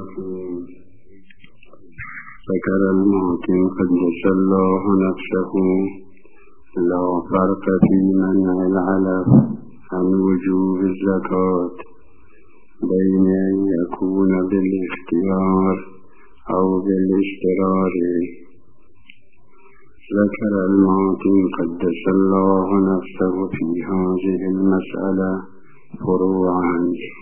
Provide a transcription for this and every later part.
الرحيم. ذكر المحكم قدس الله نفسه لا فرق في منع العلف عن وجوب الزكاة بين أن يكون بالاختيار أو بالاشترار. ذكر المحكم قدس الله نفسه في هذه المسألة فروعا.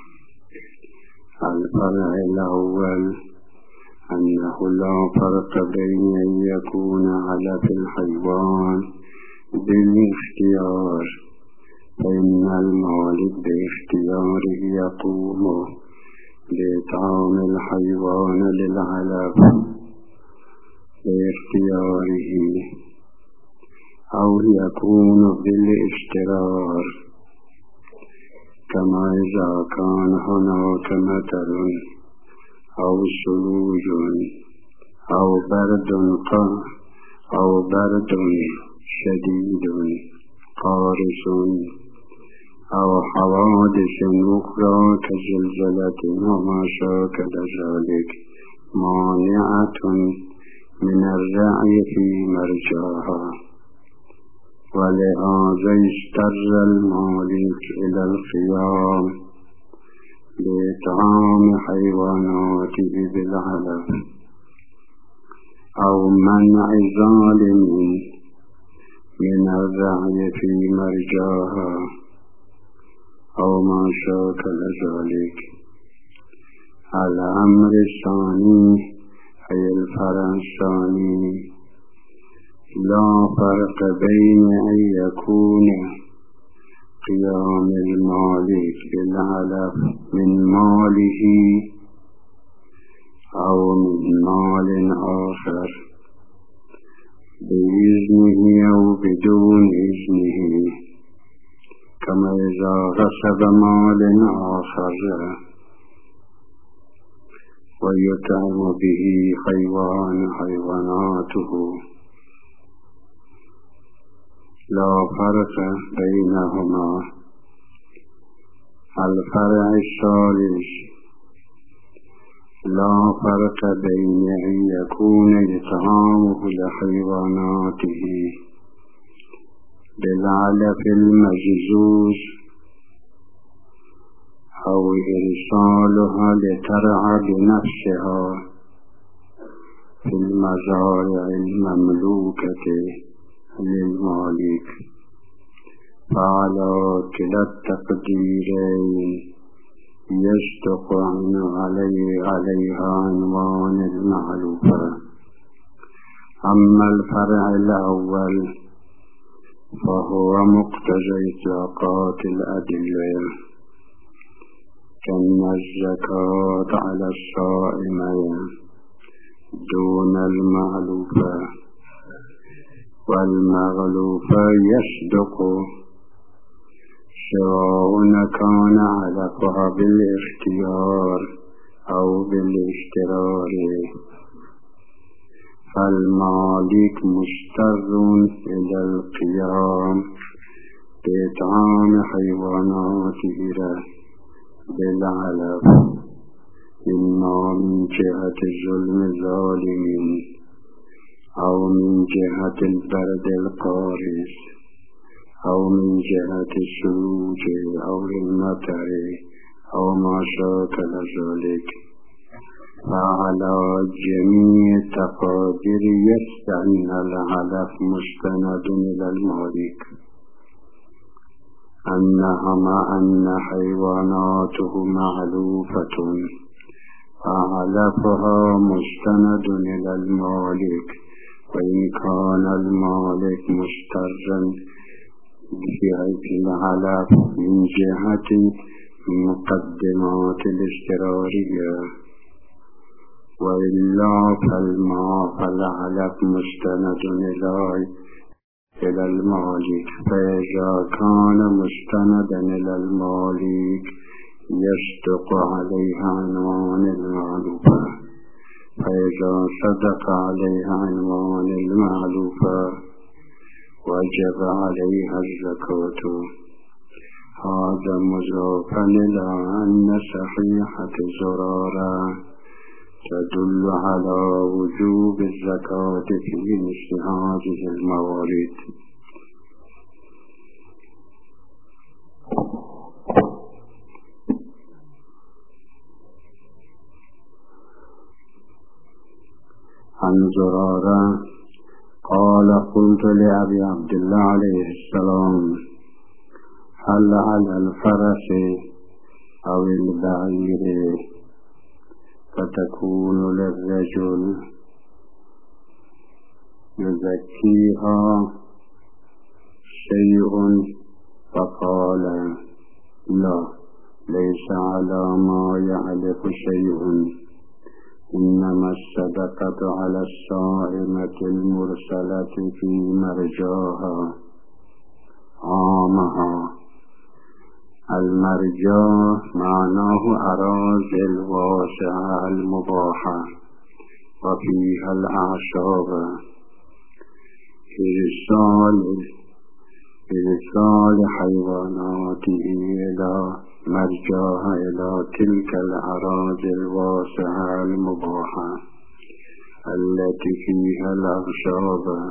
الفرع الأول أنه لا فرق بين أن يكون علف الحيوان بالاختيار، فإن المالك باختياره يقوم بإطعام الحيوان للعلف باختياره، أو يكون بالاشترار، كما إذا كان هناك مطر أو ثلوج أو برد شديد قارس أو حوادث أخرى كزلزلة وما شاكل ذلك مانعة من الرعي في مرجاها. ولهذا اضطر المالك إلى القيام بإطعام حيواناته بالعلف أو منع ظالم من الرعي في مرجاها أو ما شاكل ذلك. الأمر الثاني أي الفرع الثاني لا فرق بين أن يكون قيام المالك بالعلف من ماله أو من مال آخر بإذنه أو بدون إذنه، كما إذا غصب مال آخر ويطعم به حيواناته. لا فرق بينهما. الفرع الثالث لا فرق بين أن يكون إطعامه لحيواناته بالعلف المجزوز أو إرسالها لترعى بنفسها في المزارع المملوكة للمالك، فعلى كلا التقديرين يصدق عليها عنوان المعلوفة. أما الفرع الأول فهو مقتضى إطلاقات الأدلة، كأن الزكاة على الصائم دون المعلوفة، والمغلوفة يصدق سواء كان علفها بالاختيار أو بالاشترار. فالمالك مضطر إلى القيام بإطعام حيواناته بالعلف، إما من جهة ظلم ظالم أو من جهة البرد القارس أو من جهة الثلوج أو المطر أو ما شاكل ذلك. فعلى جميع التقادير يستعين العلف مستند إلى المالك، أن حيواناته معلوفة فعلفها مستند إلى المالك، وإن كان المالك مضطرا في العلف من جهة مقدمات الاضطرارية، وإلا فالعلف مستند إلى المالك. فإذا كان مستندا إلى المالك يصدق عليها عنوان المعلوفة، فإذا صدق عليها عنوان المعلوفة وجب عليها الزكاة. هذا مضافا إلى أن صحيحة زرارة تدل على وجوب الزكاة في مثل هذه الموارد. عن زرارة قال قلت لأبي عبد الله عليه السلام هل على الفرس أو البعير فتكون للرجل يزكيها شيء؟ فقال لا، ليس على ما يعلف شيء، إنما الصدقة على الصائمة المرسلة في مرجاها عامها. المرجاه معناه أراضي الواسعة المباحة وفيها الأعشاب. إرسال حيواناته إلى مرجاها إلى تلك الأراضي الواسعة المباحة التي فيها الأعشاب.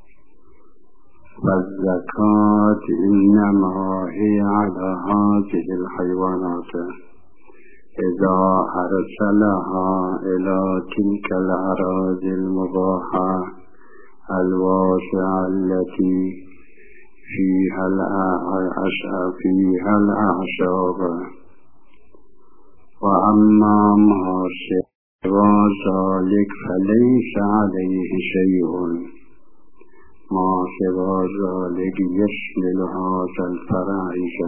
فالزكاة إنما هي على هذه الحيوانات إذا أرسلها إلى تلك الأراضي المباحة الواسعة التي فيها الأعشاب. وأما ما سوى ذلك فليس عليه شيء. ما سوى ذلك يشمل هذا الفرع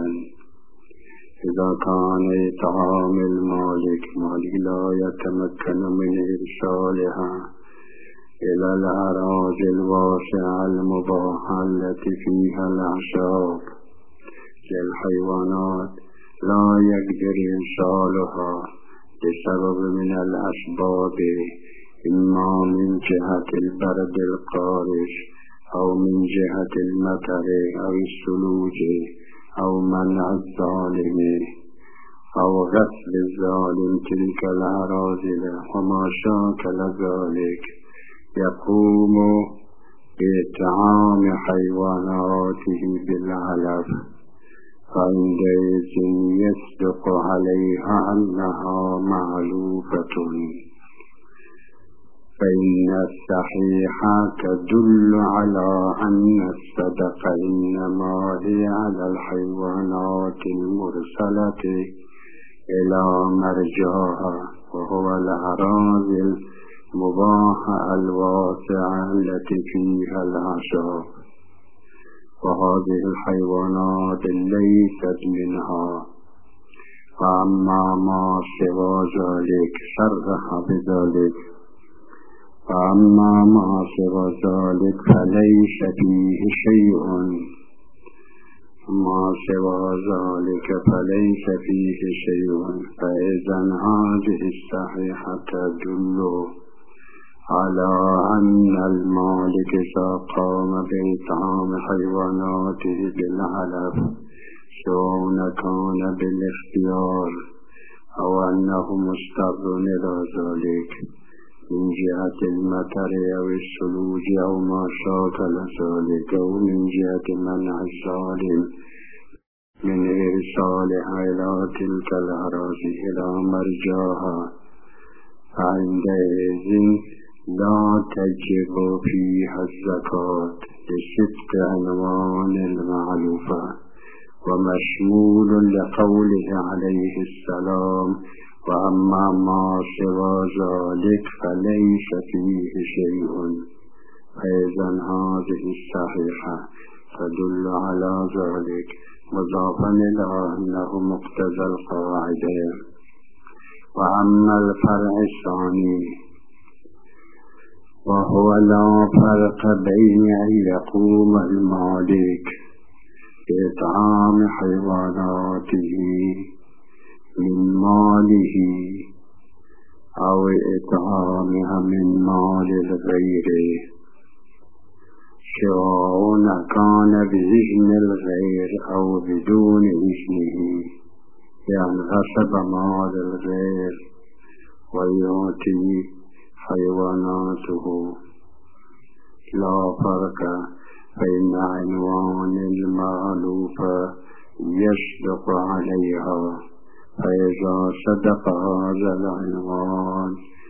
إذا كان إطعام المالك لا يتمكن من إرسالها إلى الأراضي الواسعة المباحة التي فيها الأعشاب للحيوانات، لا يقدر إرسالها بسبب من الأسباب، إما من جهة البرد القارس أو من جهة المطر أو الثلوج أو منع الظالم أو غسل الظالم تلك الأراضي وما شاكل ذلك، يقوم بإطعام حيواناته بالعلف، فعندئذ يصدق عليها أنها معلوفة. فإن الصحيحة تدل على أن الصدقة إنما هي على الحيوانات المرسلة إلى مرجاها، وهو الأراضي المباحة الواسعة التي فيها الأعشاب، وهذه الحيوانات ليست منها. فأما ما سوى ذلك صرح بذلك، فأما ما سوى ذلك فليس فيه شيء. ما سوى ذلك فليس فيه شيء. فإذا هذه الصحيحة تدل على أن المالك إذا قام بإطعام حيواناته بالعلف سواء كان بالاختيار أو أنه مضطر إلى ذلك من جهة المطر أو الثلوج أو ما شاكل ذلك، أو من جهة منع الظالم من إرسالها إلى تلك الأراضي إلى مرجاها، فعندئذ لا تجب فيها الزكاة لست عنوان المعلوفة، ومشمول لقوله عليه السلام وأما ما سوى ذلك فليس فيه شيء. فإذا هذه الصحيحة تدل على ذلك، مضافا إلى أنه مقتضى القاعدة. وأما الفرع الثاني وهو لا فرق بين أن يقوم المالك بإطعام حيواناته من ماله أو إطعامها من مال الغير، سواء كان بإذن الغير أو بدون إذنه، يعني غصب مال الغير ويعطي حيواناته. لا فرق بين عنوان المألوفة يصدق عليها، فإذا صدق هذا العنوان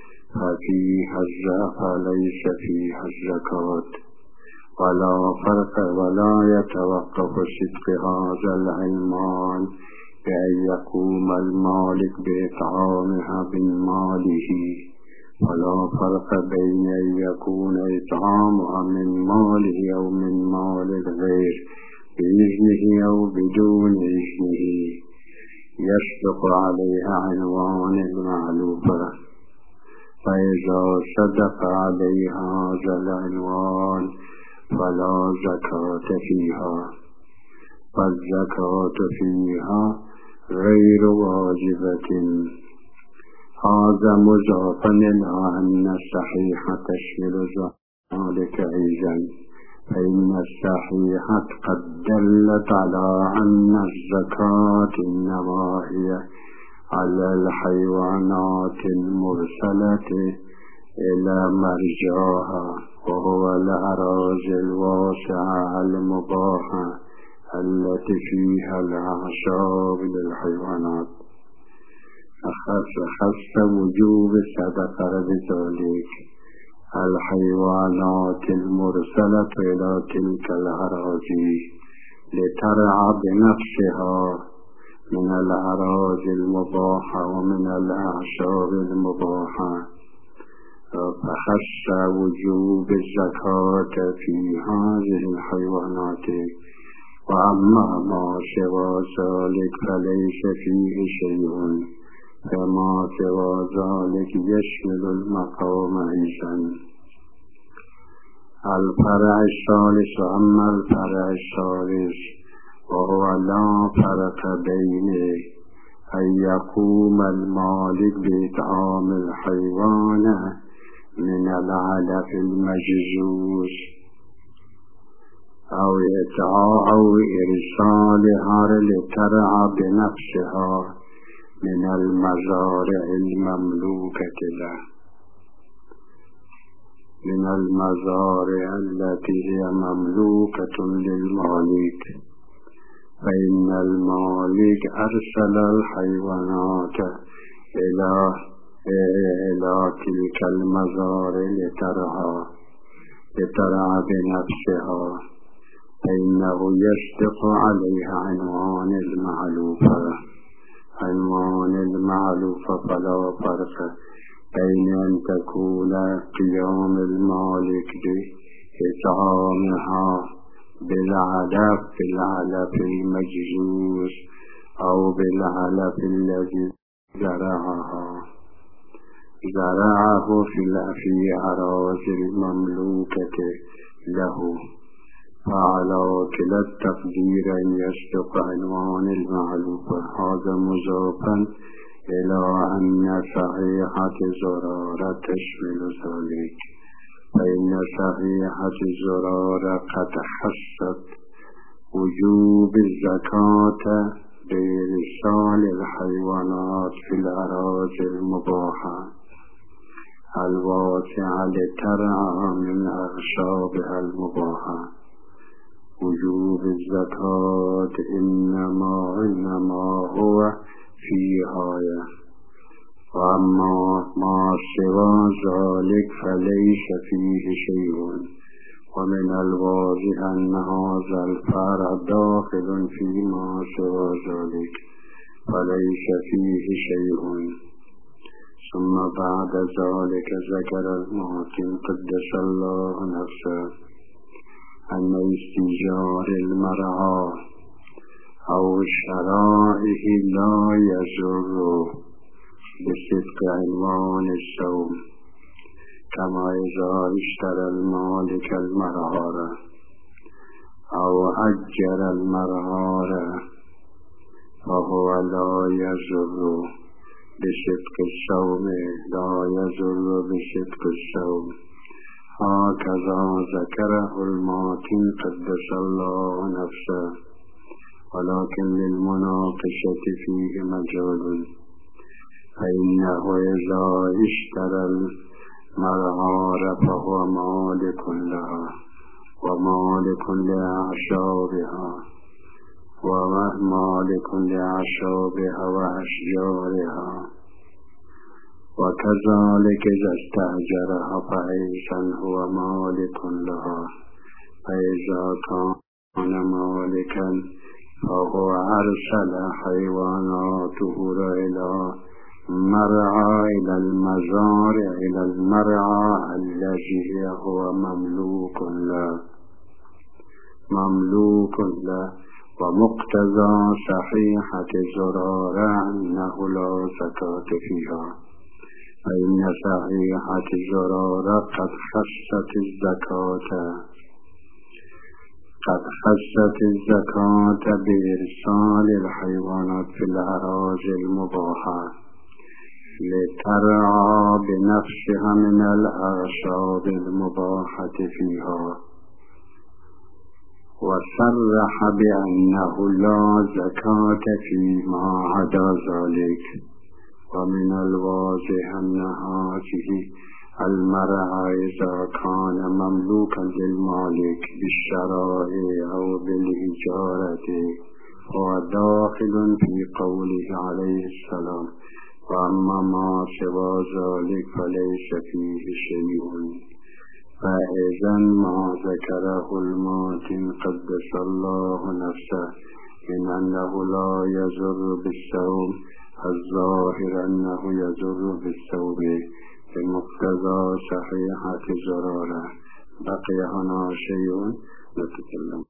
فليس فيها الزكاة. ولا فرق ولا يتوقف صدق هذا العنوان بأن يقوم المالك بإطعامها من ماله، ولا فرق بين أن يكون إطعامها من ماله أو من مال الغير بإذنه أو بدون إذنه. يصدق عليها عنوان المعلوفة، فإذا صدق عليها هذا العنوان فلا زكاة فيها، فالزكاة فيها غير واجبة. هذا مضاف إلى أن الصحيح تشمل ذلك أيضا، فإن الصحيحة قد دلت على أن الزكاة إنما هي على الحيوانات المرسلة إلى مرجعها، وهو الأراضي الواسعة المباحة التي فيها الأعشاب للحيوانات. خص وجوب الصدقة بذلك الحيوانات المرسلة إلى تلك الأراضي لترعى بنفسها من الأراضي المباحة ومن الأعشاب المباحة، فخص وجوب الزكاة في هذه الحيوانات. وأما ما سوى ذلك فليس فيه شيء، فما سوى ذلك يشمل المقام أيضا. الفرع الثالث. أما الفرع الثالث وهو لا فرق بين أن يقوم المالك بإطعام الحيوان من العلف المجزوز أو إرسالها لترعى بنفسها من المزارع المملوكة له، من المزارع التي هي مملوكة للمالك، فإن المالك أرسل الحيوانات إلى تلك المزارع لترعى بنفسها، فإنه يصدق عليها عنوان المعلوفة. فلا فرق بين أن تكون قيام المالك بإطعامها بالعلف المجزوز أو بالعلف الذي زرعه في أراضي المملوكة له، فعلى كلا التقدير أن يصدق عنوان المعلوفة. هذا مضافا إلى أن صحيحة زرارة تشمل ذلك، فإن صحيحة زرارة قد حثت وجوب الزكاة بإرسال الحيوانات في الأراضي المباحة الواسعة لترعى من أعشابها المباحة. وجوب الزكاة إنما هو فيها، وأما ما سوى ذلك فليس فيه شيء. ومن الواضح أن هذا الفرع داخل فيما سوى ذلك فليس فيه شيء. ثم بعد ذلك ذكر المحكم قدس الله نفسه أن استئجار المرعى أو شرائه لا يضر بصدق عنوان الصوم، كما إذا اشترى المالك المرعى أو أجر المرعى فهو لا يضر بصدق الصوم، هكذا ذكره الماتن قدس الله نفسه، ولكن للمناقشة فيه مجال. فإنه إذا اشترى المرعى فهو مالك لها ومالك لأعشابها وأشجارها، وكذلك إذا استأجرها فأيضا هو مالك لها، فإذا كان مالكا فهو أرسل حيواناته إلى المرعى الذي هو مملوك له، ومقتضى صحيحة زرارة أنه لا زكاة فيها، فإن صحيحة زرارة قد خصت الزكاة بإرسال الحيوانات في الأراضي المباحة لترعى بنفسها من الأعشاب المباحة فيها، وصرح بأنه لا زكاة فيما عدا ذلك. ومن الواضح أن هذه المرعى إذا كان مملوكا للمالك بالشراء أو بالإجارة هو داخل في قوله عليه السلام: وأما ما سوى ذلك فليس فيه شيء. فإذا ما ذكره الماتن قدس الله نفسه من أنه لا يضر بالصوم، الظاهر أنه يضر بالصوم بمقتضى صحيحة زرارة. بقي هنا شيء نتكلم